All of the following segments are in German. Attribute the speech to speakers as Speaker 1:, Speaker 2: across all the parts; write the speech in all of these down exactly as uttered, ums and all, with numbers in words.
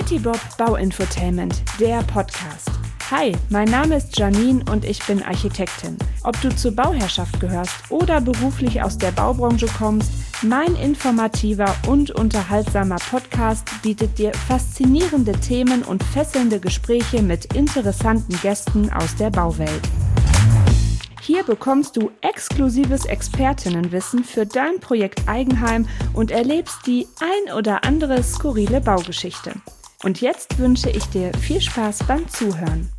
Speaker 1: Citybob Bauinfotainment, der Podcast. Hi, mein Name ist Janine und ich bin Architektin. Ob du zur Bauherrschaft gehörst oder beruflich aus der Baubranche kommst, mein informativer und unterhaltsamer Podcast bietet dir faszinierende Themen und fesselnde Gespräche mit interessanten Gästen aus der Bauwelt. Hier bekommst du exklusives Expertinnenwissen für dein Projekt Eigenheim und erlebst die ein oder andere skurrile Baugeschichte. Und jetzt wünsche ich dir viel Spaß beim Zuhören.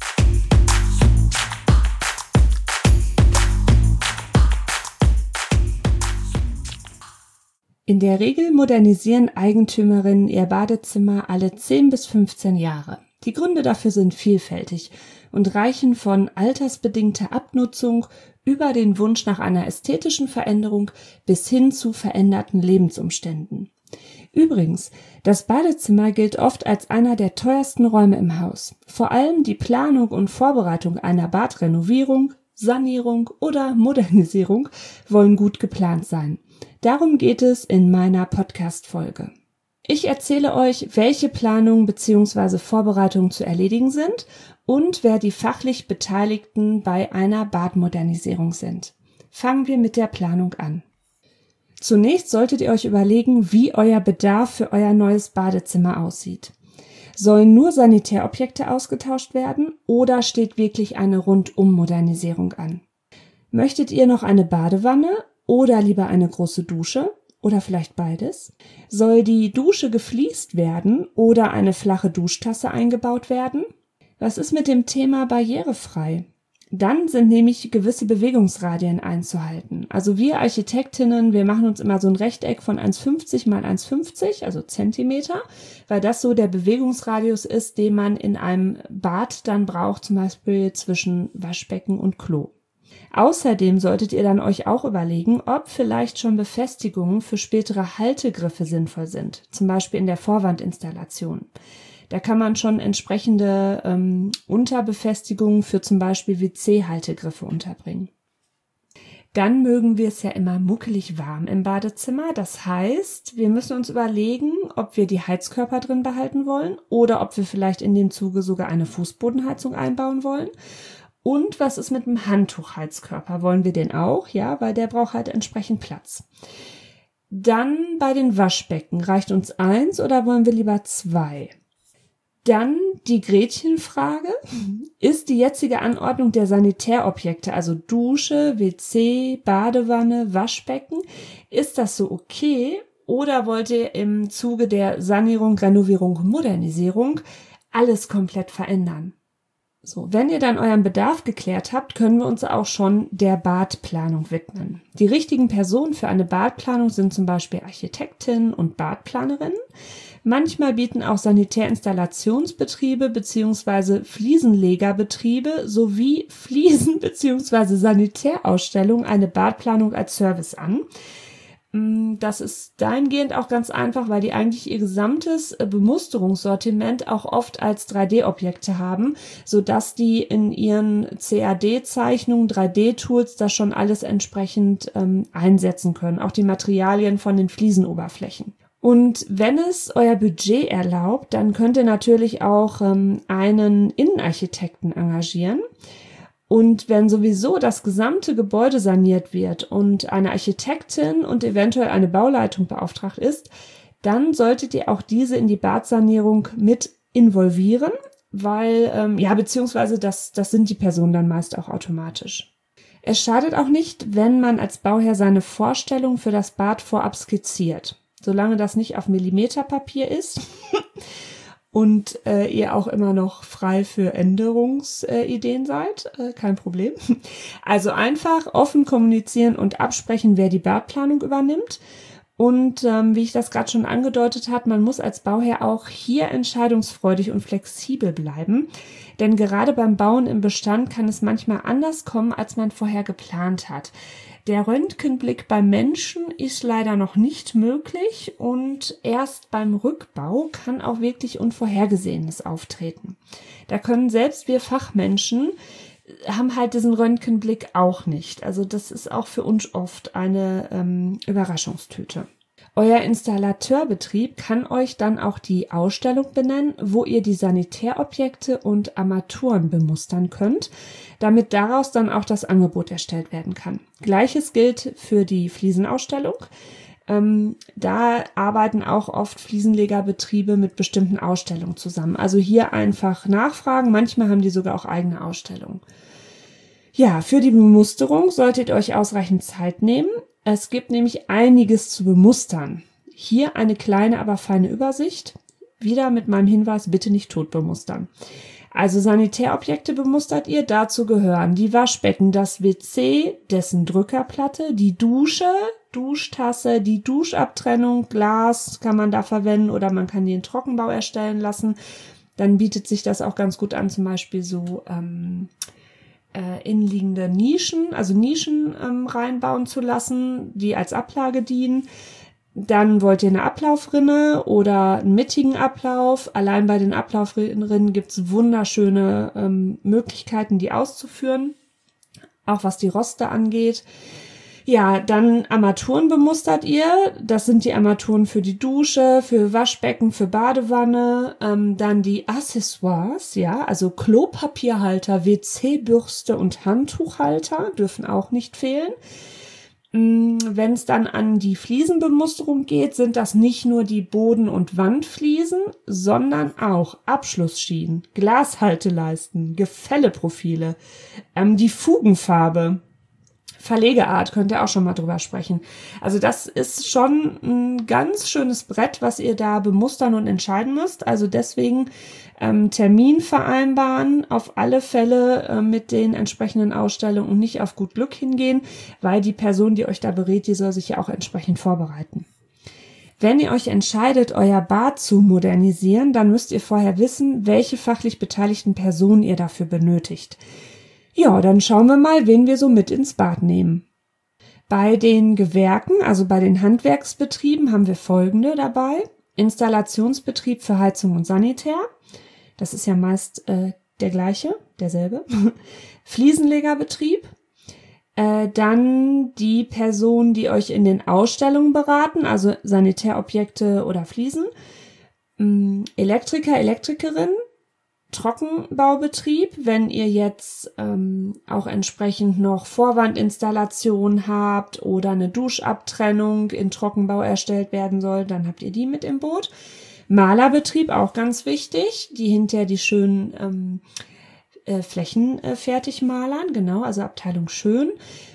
Speaker 1: In der Regel modernisieren Eigentümerinnen ihr Badezimmer alle zehn bis fünfzehn Jahre. Die Gründe dafür sind vielfältig und reichen von altersbedingter Abnutzung über den Wunsch nach einer ästhetischen Veränderung bis hin zu veränderten Lebensumständen. Übrigens, das Badezimmer gilt oft als einer der teuersten Räume im Haus. Vor allem die Planung und Vorbereitung einer Badrenovierung, Sanierung oder Modernisierung wollen gut geplant sein. Darum geht es in meiner Podcast-Folge. Ich erzähle euch, welche Planungen bzw. Vorbereitungen zu erledigen sind und wer die fachlich Beteiligten bei einer Badmodernisierung sind. Fangen wir mit der Planung an. Zunächst solltet ihr euch überlegen, wie euer Bedarf für euer neues Badezimmer aussieht. Sollen nur Sanitärobjekte ausgetauscht werden oder steht wirklich eine Rundum-Modernisierung an? Möchtet ihr noch eine Badewanne oder lieber eine große Dusche? Oder vielleicht beides? Soll die Dusche gefliest werden oder eine flache Duschtasse eingebaut werden? Was ist mit dem Thema barrierefrei? Dann sind nämlich gewisse Bewegungsradien einzuhalten. Also wir Architektinnen, wir machen uns immer so ein Rechteck von eins Komma fünfzig mal eins Komma fünfzig, also Zentimeter, weil das so der Bewegungsradius ist, den man in einem Bad dann braucht, zum Beispiel zwischen Waschbecken und Klo. Außerdem solltet ihr dann euch auch überlegen, ob vielleicht schon Befestigungen für spätere Haltegriffe sinnvoll sind, zum Beispiel in der Vorwandinstallation. Da kann man schon entsprechende ähm, Unterbefestigungen für zum Beispiel W C-Haltegriffe unterbringen. Dann mögen wir es ja immer muckelig warm im Badezimmer. Das heißt, wir müssen uns überlegen, ob wir die Heizkörper drin behalten wollen oder ob wir vielleicht in dem Zuge sogar eine Fußbodenheizung einbauen wollen. Und was ist mit dem Handtuchheizkörper? Wollen wir den auch? Ja, weil der braucht halt entsprechend Platz. Dann bei den Waschbecken. Reicht uns eins oder wollen wir lieber zwei? Dann die Gretchenfrage. Ist die jetzige Anordnung der Sanitärobjekte, also Dusche, W C, Badewanne, Waschbecken, ist das so okay? Oder wollt ihr im Zuge der Sanierung, Renovierung, Modernisierung alles komplett verändern? So, wenn ihr dann euren Bedarf geklärt habt, können wir uns auch schon der Badplanung widmen. Die richtigen Personen für eine Badplanung sind zum Beispiel Architektinnen und Badplanerinnen. Manchmal bieten auch Sanitärinstallationsbetriebe bzw. Fliesenlegerbetriebe sowie Fliesen- bzw. Sanitärausstellungen eine Badplanung als Service an. Das ist dahingehend auch ganz einfach, weil die eigentlich ihr gesamtes Bemusterungssortiment auch oft als drei D-Objekte haben, sodass die in ihren C A D-Zeichnungen, drei D-Tools das schon alles entsprechend ähm, einsetzen können, auch die Materialien von den Fliesenoberflächen. Und wenn es euer Budget erlaubt, dann könnt ihr natürlich auch ähm, einen Innenarchitekten engagieren. Und wenn sowieso das gesamte Gebäude saniert wird und eine Architektin und eventuell eine Bauleitung beauftragt ist, dann solltet ihr auch diese in die Badsanierung mit involvieren, weil, ähm, ja, beziehungsweise das, das sind die Personen dann meist auch automatisch. Es schadet auch nicht, wenn man als Bauherr seine Vorstellung für das Bad vorab skizziert, solange das nicht auf Millimeterpapier ist. Und äh, ihr auch immer noch frei für Änderungsideen äh, seid, äh, kein Problem. Also einfach offen kommunizieren und absprechen, wer die Badplanung übernimmt. Und ähm, wie ich das gerade schon angedeutet habe, man muss als Bauherr auch hier entscheidungsfreudig und flexibel bleiben. Denn gerade beim Bauen im Bestand kann es manchmal anders kommen, als man vorher geplant hat. Der Röntgenblick beim Menschen ist leider noch nicht möglich und erst beim Rückbau kann auch wirklich Unvorhergesehenes auftreten. Da können selbst wir Fachmenschen haben halt diesen Röntgenblick auch nicht. Also das ist auch für uns oft eine ähm, Überraschungstüte. Euer Installateurbetrieb kann euch dann auch die Ausstellung benennen, wo ihr die Sanitärobjekte und Armaturen bemustern könnt, damit daraus dann auch das Angebot erstellt werden kann. Gleiches gilt für die Fliesenausstellung. Ähm, da arbeiten auch oft Fliesenlegerbetriebe mit bestimmten Ausstellungen zusammen. Also hier einfach nachfragen. Manchmal haben die sogar auch eigene Ausstellungen. Ja, für die Bemusterung solltet ihr euch ausreichend Zeit nehmen. Es gibt nämlich einiges zu bemustern. Hier eine kleine, aber feine Übersicht. Wieder mit meinem Hinweis, bitte nicht tot bemustern. Also Sanitärobjekte bemustert ihr. Dazu gehören die Waschbecken, das W C, dessen Drückerplatte, die Dusche, Duschtasse, die Duschabtrennung, Glas kann man da verwenden oder man kann die in Trockenbau erstellen lassen. Dann bietet sich das auch ganz gut an, zum Beispiel so ähm, äh, innenliegende Nischen, also Nischen ähm, reinbauen zu lassen, die als Ablage dienen. Dann wollt ihr eine Ablaufrinne oder einen mittigen Ablauf. Allein bei den Ablaufrinnen gibt es wunderschöne ähm, Möglichkeiten, die auszuführen, auch was die Roste angeht. Ja, dann Armaturen bemustert ihr. Das sind die Armaturen für die Dusche, für Waschbecken, für Badewanne. Ähm, dann die Accessoires, ja, also Klopapierhalter, W C-Bürste und Handtuchhalter dürfen auch nicht fehlen. Wenn es dann an die Fliesenbemusterung geht, sind das nicht nur die Boden- und Wandfliesen, sondern auch Abschlussschienen, Glashalteleisten, Gefälleprofile, ähm, die Fugenfarbe, Verlegeart, könnt ihr auch schon mal drüber sprechen. Also das ist schon ein ganz schönes Brett, was ihr da bemustern und entscheiden müsst. Also deswegen ähm, Termin vereinbaren, auf alle Fälle äh, mit den entsprechenden Ausstellungen und nicht auf gut Glück hingehen, weil die Person, die euch da berät, die soll sich ja auch entsprechend vorbereiten. Wenn ihr euch entscheidet, euer Bad zu modernisieren, dann müsst ihr vorher wissen, welche fachlich beteiligten Personen ihr dafür benötigt. Ja, dann schauen wir mal, wen wir so mit ins Bad nehmen. Bei den Gewerken, also bei den Handwerksbetrieben, haben wir folgende dabei. Installationsbetrieb für Heizung und Sanitär. Das ist ja meist äh, der gleiche, derselbe. Fliesenlegerbetrieb. Äh, dann die Personen, die euch in den Ausstellungen beraten, also Sanitärobjekte oder Fliesen. Ähm, Elektriker, Elektrikerin. Trockenbaubetrieb, wenn ihr jetzt ähm, auch entsprechend noch Vorwandinstallation habt oder eine Duschabtrennung in Trockenbau erstellt werden soll, dann habt ihr die mit im Boot. Malerbetrieb, auch ganz wichtig, die hinterher die schönen ähm, äh, Flächen äh, fertig malern, genau, also Abteilung schön.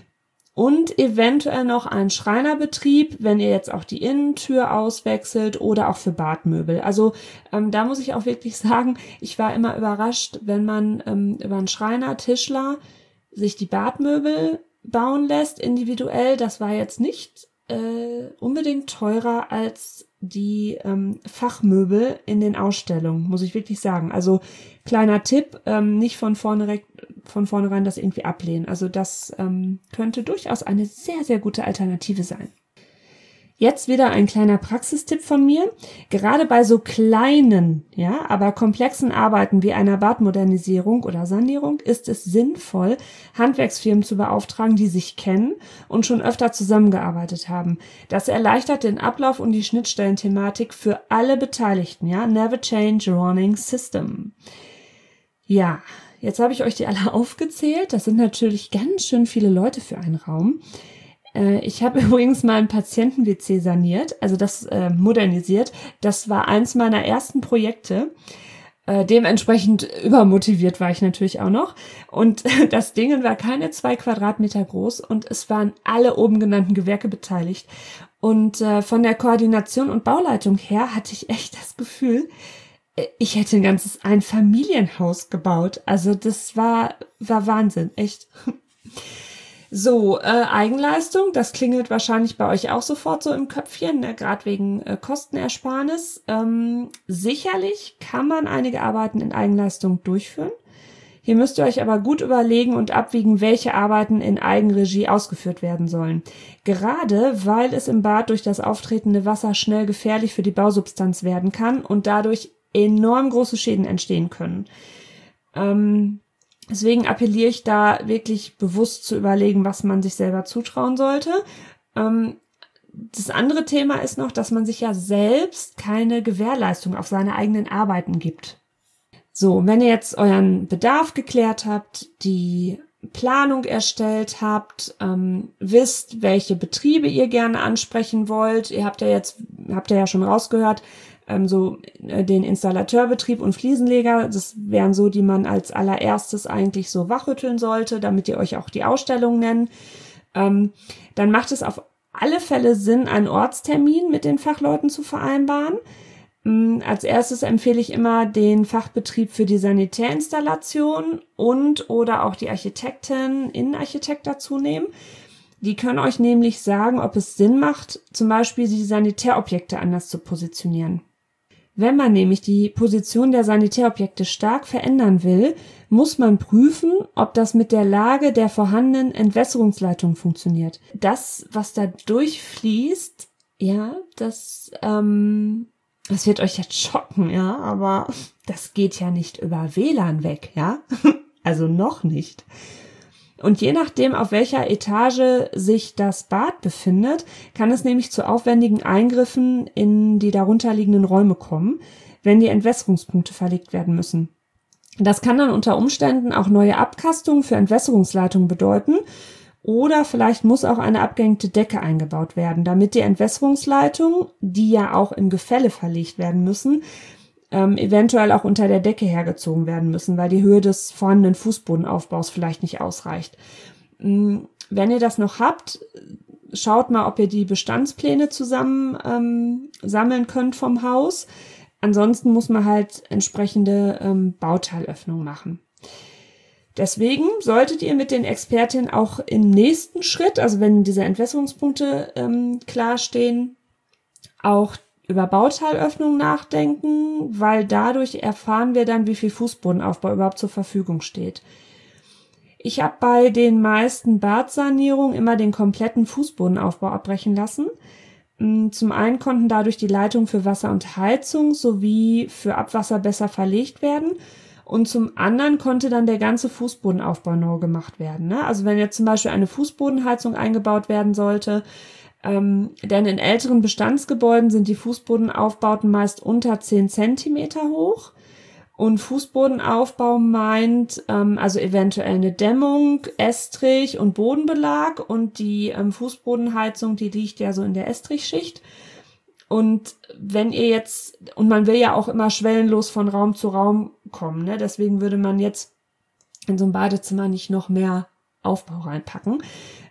Speaker 1: Und eventuell noch ein Schreinerbetrieb, wenn ihr jetzt auch die Innentür auswechselt oder auch für Badmöbel. Also ähm, da muss ich auch wirklich sagen, ich war immer überrascht, wenn man ähm, über einen Schreiner, Tischler sich die Badmöbel bauen lässt, individuell. Das war jetzt nicht äh, unbedingt teurer als die ähm, Fachmöbel in den Ausstellungen, muss ich wirklich sagen. Also kleiner Tipp, ähm, nicht von vorne von vornherein das irgendwie ablehnen. Also das ähm, könnte durchaus eine sehr, sehr gute Alternative sein. Jetzt wieder ein kleiner Praxistipp von mir. Gerade bei so kleinen, ja, aber komplexen Arbeiten wie einer Badmodernisierung oder Sanierung ist es sinnvoll, Handwerksfirmen zu beauftragen, die sich kennen und schon öfter zusammengearbeitet haben. Das erleichtert den Ablauf und die Schnittstellenthematik für alle Beteiligten, ja. Never change a running system. Ja, jetzt habe ich euch die alle aufgezählt. Das sind natürlich ganz schön viele Leute für einen Raum. Ich habe übrigens mal ein Patienten-W C saniert, also das äh, modernisiert. Das war eins meiner ersten Projekte. Äh, dementsprechend übermotiviert war ich natürlich auch noch. Und äh, das Ding war keine zwei Quadratmeter groß und es waren alle oben genannten Gewerke beteiligt. Und äh, von der Koordination und Bauleitung her hatte ich echt das Gefühl, ich hätte ein ganzes Einfamilienhaus gebaut. Also das war, war Wahnsinn, echt. So, äh, Eigenleistung, das klingelt wahrscheinlich bei euch auch sofort so im Köpfchen, ne, gerade wegen äh, Kostenersparnis. Ähm, sicherlich kann man einige Arbeiten in Eigenleistung durchführen. Hier müsst ihr euch aber gut überlegen und abwiegen, welche Arbeiten in Eigenregie ausgeführt werden sollen. Gerade weil es im Bad durch das auftretende Wasser schnell gefährlich für die Bausubstanz werden kann und dadurch enorm große Schäden entstehen können. Ähm, Deswegen appelliere ich da wirklich bewusst zu überlegen, was man sich selber zutrauen sollte. Ähm, das andere Thema ist noch, dass man sich ja selbst keine Gewährleistung auf seine eigenen Arbeiten gibt. So, wenn ihr jetzt euren Bedarf geklärt habt, die Planung erstellt habt, ähm, wisst, welche Betriebe ihr gerne ansprechen wollt. Ihr habt ja jetzt, habt ihr ja schon rausgehört, ähm, so äh, den Installateurbetrieb und Fliesenleger, das wären so, die man als allererstes eigentlich so wachrütteln sollte, damit ihr euch auch die Ausstellung nennt. Ähm, dann macht es auf alle Fälle Sinn, einen Ortstermin mit den Fachleuten zu vereinbaren. Als erstes empfehle ich immer den Fachbetrieb für die Sanitärinstallation und oder auch die Architektin, Innenarchitekt dazu nehmen. Die können euch nämlich sagen, ob es Sinn macht, zum Beispiel die Sanitärobjekte anders zu positionieren. Wenn man nämlich die Position der Sanitärobjekte stark verändern will, muss man prüfen, ob das mit der Lage der vorhandenen Entwässerungsleitung funktioniert. Das, was da durchfließt, ja, das, ähm, das wird euch jetzt schocken, ja, aber das geht ja nicht über W L A N weg, ja, also noch nicht. Und je nachdem, auf welcher Etage sich das Bad befindet, kann es nämlich zu aufwendigen Eingriffen in die darunterliegenden Räume kommen, wenn die Entwässerungspunkte verlegt werden müssen. Das kann dann unter Umständen auch neue Abkastungen für Entwässerungsleitungen bedeuten oder vielleicht muss auch eine abgehängte Decke eingebaut werden, damit die Entwässerungsleitungen, die ja auch im Gefälle verlegt werden müssen, ähm, eventuell auch unter der Decke hergezogen werden müssen, weil die Höhe des vorhandenen Fußbodenaufbaus vielleicht nicht ausreicht. Wenn ihr das noch habt, schaut mal, ob ihr die Bestandspläne zusammen ähm, sammeln könnt vom Haus. Ansonsten muss man halt entsprechende ähm, Bauteilöffnungen machen. Deswegen solltet ihr mit den Expertinnen auch im nächsten Schritt, also wenn diese Entwässerungspunkte ähm, klar stehen, auch über Bauteilöffnungen nachdenken, weil dadurch erfahren wir dann, wie viel Fußbodenaufbau überhaupt zur Verfügung steht. Ich habe bei den meisten Badsanierungen immer den kompletten Fußbodenaufbau abbrechen lassen. Zum einen konnten dadurch die Leitungen für Wasser und Heizung sowie für Abwasser besser verlegt werden. Und zum anderen konnte dann der ganze Fußbodenaufbau neu gemacht werden. Ne? Also wenn jetzt zum Beispiel eine Fußbodenheizung eingebaut werden sollte, ähm, denn in älteren Bestandsgebäuden sind die Fußbodenaufbauten meist unter zehn Zentimeter hoch. Und Fußbodenaufbau meint ähm, also eventuell eine Dämmung, Estrich und Bodenbelag. Und die ähm, Fußbodenheizung, die liegt ja so in der Estrichschicht. Und wenn ihr jetzt, und man will ja auch immer schwellenlos von Raum zu Raum kommen, ne? Deswegen würde man jetzt in so ein Badezimmer nicht noch mehr Aufbau reinpacken.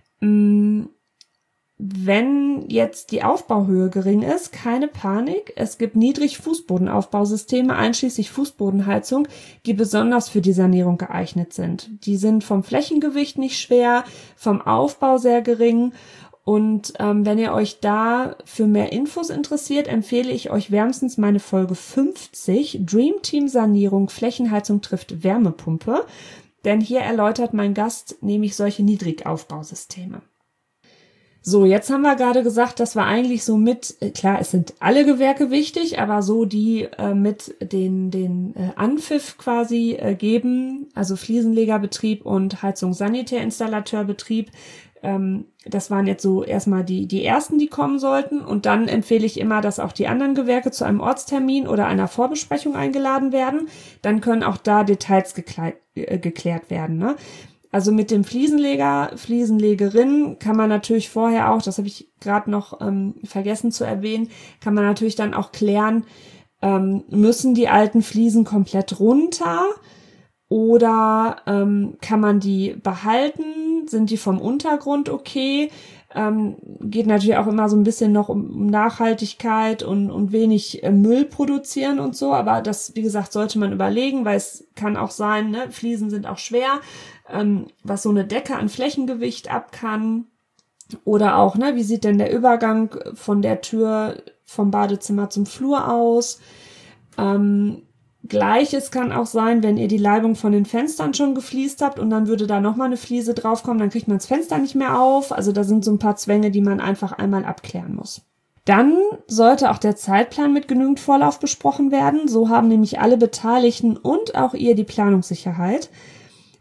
Speaker 1: Wenn jetzt die Aufbauhöhe gering ist, keine Panik. Es gibt Niedrig-Fußbodenaufbausysteme, einschließlich Fußbodenheizung, die besonders für die Sanierung geeignet sind. Die sind vom Flächengewicht nicht schwer, vom Aufbau sehr gering. Und ähm, wenn ihr euch da für mehr Infos interessiert, empfehle ich euch wärmstens meine Folge fünfzig, Dream Team Sanierung, Flächenheizung trifft Wärmepumpe. Denn hier erläutert mein Gast nämlich solche Niedrigaufbausysteme. So, jetzt haben wir gerade gesagt, dass wir eigentlich so mit, klar, es sind alle Gewerke wichtig, aber so die äh, mit den den äh, Anpfiff quasi äh, geben, also Fliesenlegerbetrieb und Heizungs-Sanitärinstallateurbetrieb, ähm, das waren jetzt so erstmal die die ersten, die kommen sollten. Und dann empfehle ich immer, dass auch die anderen Gewerke zu einem Ortstermin oder einer Vorbesprechung eingeladen werden. Dann können auch da Details geklärt, äh, geklärt werden, ne? Also mit dem Fliesenleger, Fliesenlegerin kann man natürlich vorher auch, das habe ich gerade noch ähm, vergessen zu erwähnen, kann man natürlich dann auch klären, ähm, müssen die alten Fliesen komplett runter oder ähm, kann man die behalten? Sind die vom Untergrund okay? Ähm, geht natürlich auch immer so ein bisschen noch um, um Nachhaltigkeit und, und wenig äh, Müll produzieren und so, aber das, wie gesagt, sollte man überlegen, weil es kann auch sein, ne, Fliesen sind auch schwer, ähm, was so eine Decke an Flächengewicht ab kann oder auch, ne, wie sieht denn der Übergang von der Tür vom Badezimmer zum Flur aus? Ähm, Gleiches kann auch sein, wenn ihr die Leibung von den Fenstern schon gefliest habt und dann würde da nochmal eine Fliese draufkommen, dann kriegt man das Fenster nicht mehr auf. Also da sind so ein paar Zwänge, die man einfach einmal abklären muss. Dann sollte auch der Zeitplan mit genügend Vorlauf besprochen werden. So haben nämlich alle Beteiligten und auch ihr die Planungssicherheit.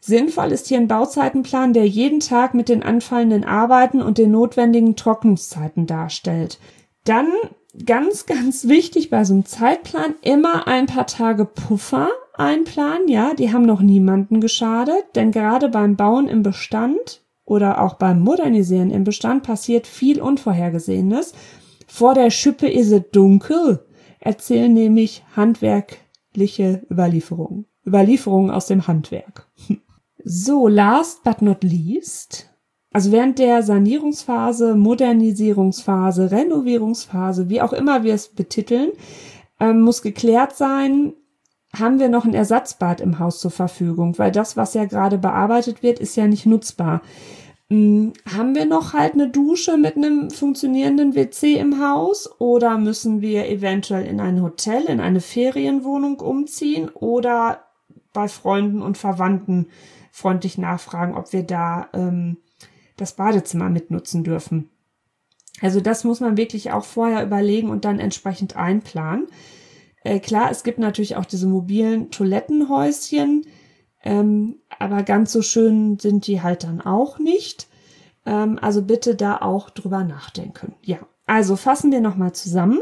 Speaker 1: Sinnvoll ist hier ein Bauzeitenplan, der jeden Tag mit den anfallenden Arbeiten und den notwendigen Trocknungszeiten darstellt. Dann, ganz, ganz wichtig bei so einem Zeitplan, immer ein paar Tage Puffer einplanen. Ja, die haben noch niemanden geschadet, denn gerade beim Bauen im Bestand oder auch beim Modernisieren im Bestand passiert viel Unvorhergesehenes. Vor der Schippe is es dunkel, erzählen nämlich handwerkliche Überlieferungen. Überlieferungen aus dem Handwerk. So, last but not least, also während der Sanierungsphase, Modernisierungsphase, Renovierungsphase, wie auch immer wir es betiteln, ähm, muss geklärt sein, haben wir noch ein Ersatzbad im Haus zur Verfügung, weil das, was ja gerade bearbeitet wird, ist ja nicht nutzbar. Ähm, haben wir noch halt eine Dusche mit einem funktionierenden W C im Haus oder müssen wir eventuell in ein Hotel, in eine Ferienwohnung umziehen oder bei Freunden und Verwandten freundlich nachfragen, ob wir da ähm, das Badezimmer mitnutzen dürfen. Also das muss man wirklich auch vorher überlegen und dann entsprechend einplanen. Äh, klar, es gibt natürlich auch diese mobilen Toilettenhäuschen, ähm, aber ganz so schön sind die halt dann auch nicht. Ähm, also bitte da auch drüber nachdenken. Ja, also fassen wir nochmal zusammen.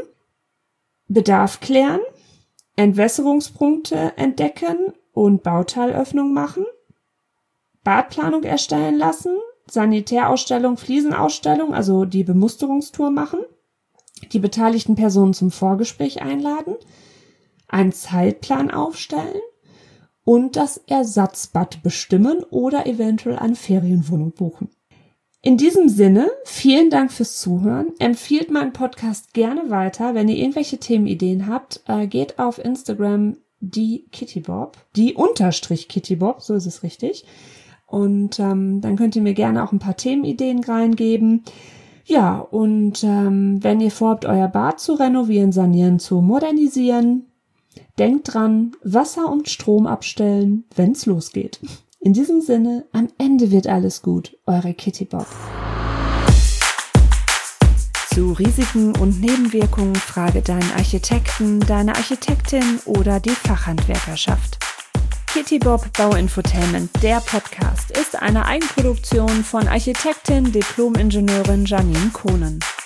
Speaker 1: Bedarf klären, Entwässerungspunkte entdecken und Bauteilöffnung machen, Badplanung erstellen lassen, Sanitärausstellung, Fliesenausstellung, also die Bemusterungstour machen, die beteiligten Personen zum Vorgespräch einladen, einen Zeitplan aufstellen und das Ersatzbad bestimmen oder eventuell eine Ferienwohnung buchen. In diesem Sinne, vielen Dank fürs Zuhören. Empfiehlt meinen Podcast gerne weiter. Wenn ihr irgendwelche Themenideen habt, äh, geht auf Instagram die Kittybob, die Unterstrich Kittybob, so ist es richtig. Und ähm, dann könnt ihr mir gerne auch ein paar Themenideen reingeben. Ja, und ähm, wenn ihr vorhabt, euer Bad zu renovieren, sanieren, zu modernisieren, denkt dran, Wasser und Strom abstellen, wenn's losgeht. In diesem Sinne, am Ende wird alles gut. Eure Kittybob. Zu Risiken und Nebenwirkungen frage deinen Architekten, deine Architektin oder die Fachhandwerkerschaft. Kittybob Bauinfotainment, der Podcast, ist eine Eigenproduktion von Architektin, Diplom-Ingenieurin Janine Kohnen.